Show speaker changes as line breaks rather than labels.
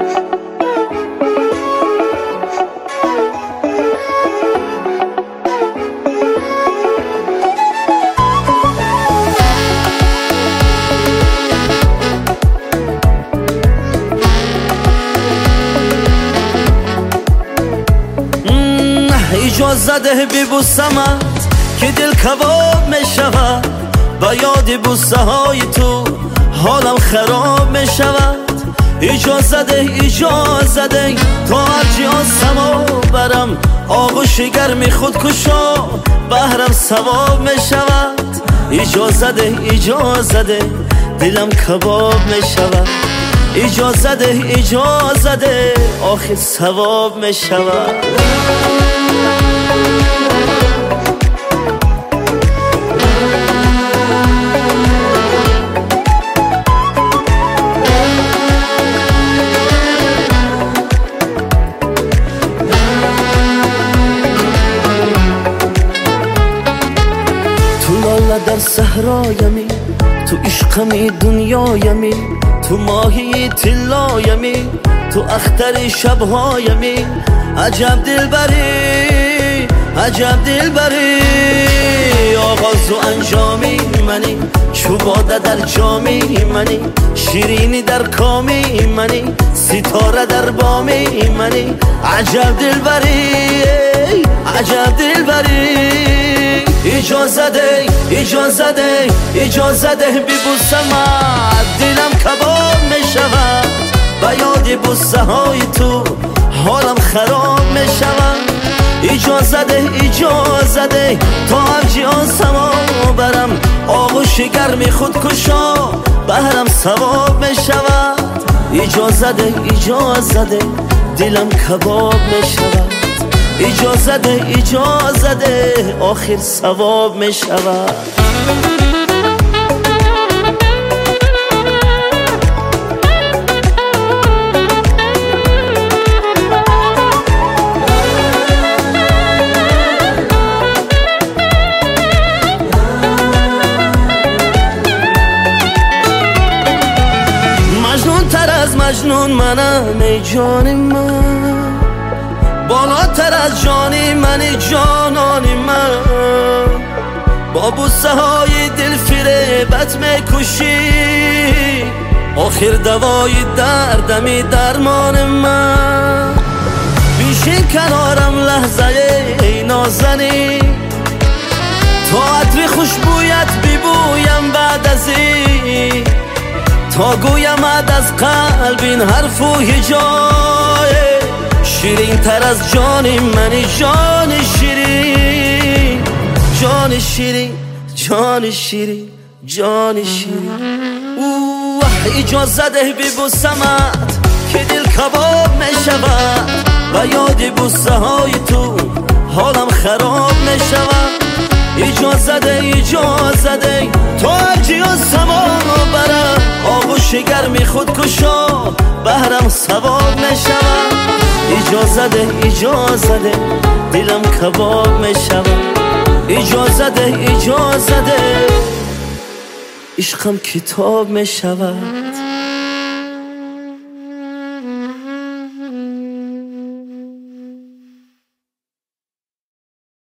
اجازه ده ببوسمت که دل کباب می شود، با یاد بوسه های تو حالم خراب می شود. اجازه ده تا هرچی آسمو برم، آغوش گرمی خود کشا بهرم ثواب می شود. اجازه ده دلم کباب می شود. اجازه ده آخر ثواب می شود. در صحرایمی، تو عشقمی دنیایمی، تو ماهی طلایمی، تو اختر شبهایمی. عجب دلبری آغاز و انجامی منی، چوباده در جامی منی، شیرینی در کامی منی، ستاره در بامی منی. عجب دلبری اجازه ده ببوسمت، دلم کباب می شود، با یاد بوسه های تو حالم خراب می شود. اجازه ده تا هرچی آسمو برم، آغوش گرمی خود کشا بهرم ثواب می شود. اجازه ده دلم کباب می شود. اجازه ده آخر ثواب می شود. مجنون تر از مجنون منم ای جان من، بالاتر از جانی منی جانانی من. با بوسه های دل فریبت میکشی، آخر دوای دردمی درمان من. بیشین کنارم لحظه ای نازنی، تا عطر خوشبویت ببویم بعد از این، تا گویم از قلب این حرف و هجای. شیرین تر از جانی منی جان شیرین. اجازه ده ببوسمت که دل کباب می شود، و یاد بوسه های تو حالم خراب می شود. اجازه ده تا هرچی آسمو برم، آغوش گرمی خود کشا بهرم ثواب می شود. اجازه ده دلم کباب می شود. اجازه ده عشقم کتاب می شود.